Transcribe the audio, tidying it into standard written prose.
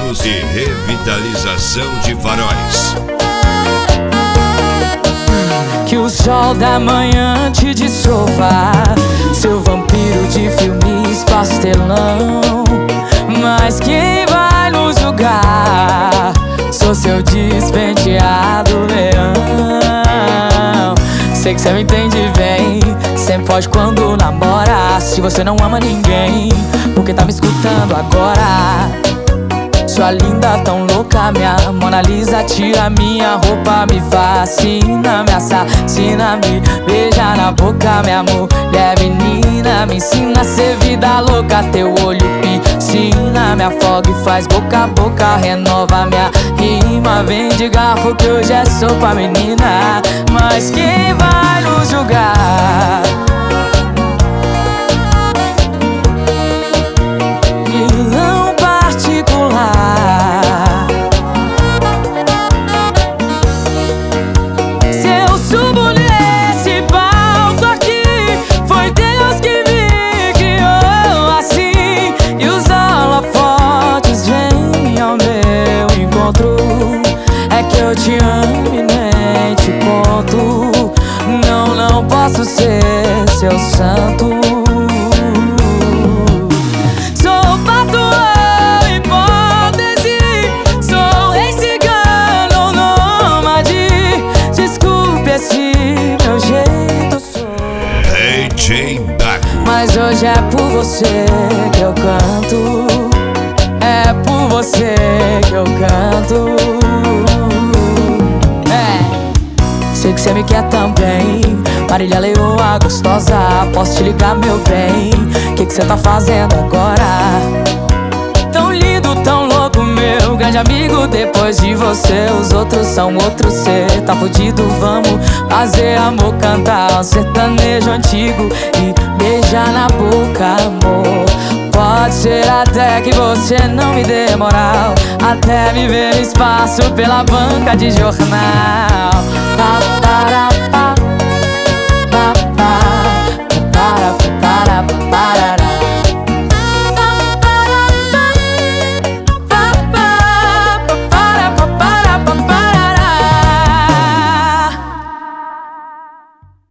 Cabelos e revitalização de faróis. Que o sol da manhã te dissolva, seu vampiro de filmes pastelão. Mas quem vai nos julgar? Sou seu despenteado leão. Sei que cê me entende bem, sempre foge quando namora. Se você não ama ninguém, por que tá me escutando agora? Sua linda, tão louca, minha Mona Lisa. Tira minha roupa, me fascina, me assassina, me beija na boca, minha mulher menina. Me ensina a ser vida louca, teu olho piscina, me afoga e faz boca a boca, renova minha rima. Vem de garfo que hoje é sopa, menina. Mas quem vai nos julgar? Vilão particular. Se eu subo nesse palco aqui, foi Deus que me guiou assim. E os holofotes vêm ao meu encontro. É que eu te amo e nem te conto. Não posso ser seu santo. Mas hoje é por você que eu canto. É por você que eu canto. Sei que cê me quer também, Marília Leoa gostosa. Posso te ligar, meu bem? Que cê tá fazendo agora? Tão lindo, tão louco, meu grande amigo. Depois de você, os outros são outros. Cê tá fudido, vamos fazer amor, cantar um sertanejo antigo e beijar na boca, amor. Pode ser até que você não me dê moral, até me ver no espaço pela banca de jornal. Pa, para, pa.